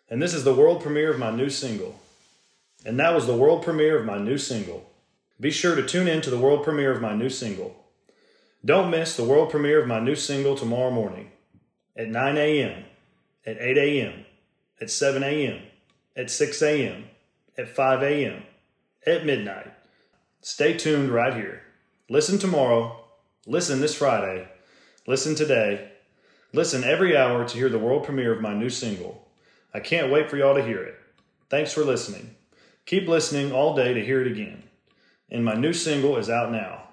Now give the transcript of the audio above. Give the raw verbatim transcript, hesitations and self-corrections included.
And this is the world premiere of my new single. And that was the world premiere of my new single. Be sure to tune in to the world premiere of my new single. Don't miss the world premiere of my new single tomorrow morning at nine a.m., at eight a.m., at seven a.m., at six a.m., at five a.m., at midnight. Stay tuned right here. Listen tomorrow. Listen this Friday. Listen today. Listen every hour to hear the world premiere of my new single. I can't wait for y'all to hear it. Thanks for listening. Keep listening all day to hear it again. And my new single is out now.